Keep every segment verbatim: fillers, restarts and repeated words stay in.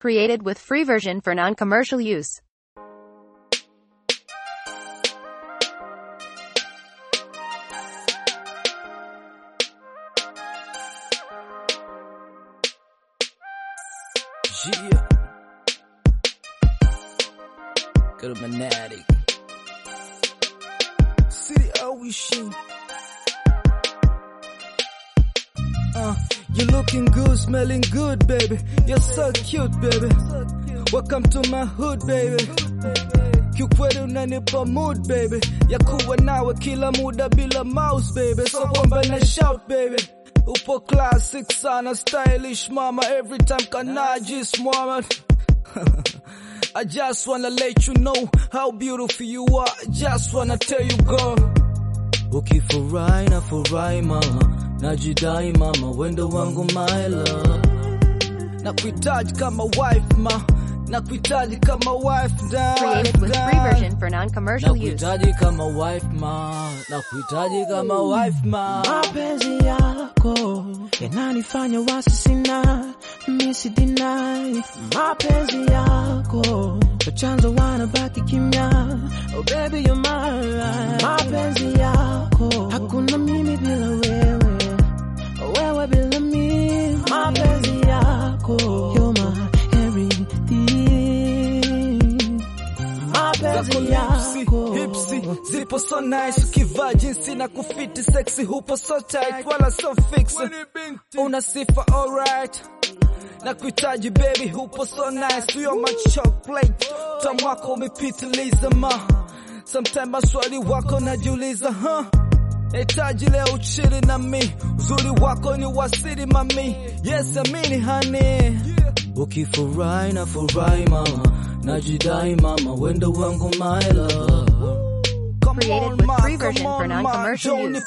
Created with free version for non-commercial use. Yeah. Illuminati. City Ocean. Uh, you're looking good, smelling good, baby. You're so cute, baby. Welcome to my hood, baby. Kiukweli unanipa mood, baby. Ya kuwa nawe kila muda bila mouse, baby. So kwamba na shout, baby. Upo classic sana, stylish mama. Every time kanajis mama. I just wanna let you know how beautiful you are. I just wanna tell you, girl. Ukifurahi na furahi mama, najidai mama, wendo wangu my love. Nakuhitaji kama wife ma, nakuhitaji kama wife da. Created with free version for non-commercial use. Nakuhitaji kama wife ma, nakuhitaji kama wife ma. Mapenzi yako yananifanya wasi sina misi deny. Mapenzi yako chanzo wanabaki kimya. Oh baby you're mine. Mapenzi yako hakuna mimi bila wewe, wewe bila mimi. Mapenzi yako you're my everything. Mapenzi yako hipsi zipo so nice, ukivaa jinsi na kufiti sexy, hupo so tight wala so fix. Una sifa alright, nakuhitaji baby, hupo so nice. You're my chocolate, tamu wako umepitiliza ma. Sometimes maswali wako najiuliza huh. Nahitaji leo uchili na mi, uzuri wako ni wasiri mami. Yes amini honey. Ukifurahi na furahi mama, najidai mama, wendo wangu my love. Created with free version for non-commercial use.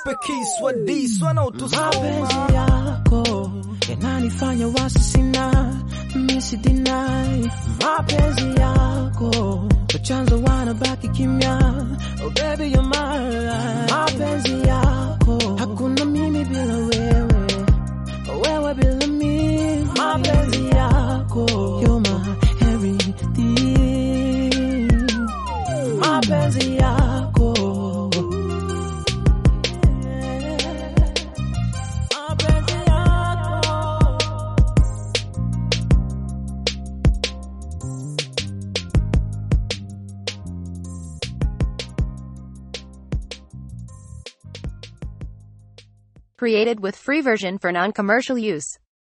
Mapenzi yako yananifanya wasi sina misi deny. Mapenzi yako chanzo wanabaki kimya. Oh baby you're mine. Mapenzi yako hakuna mimi bila wewe, wewe bila mimi. Mapenzi yako you're my everything. Mapenzi yako Created with free version for non-commercial use.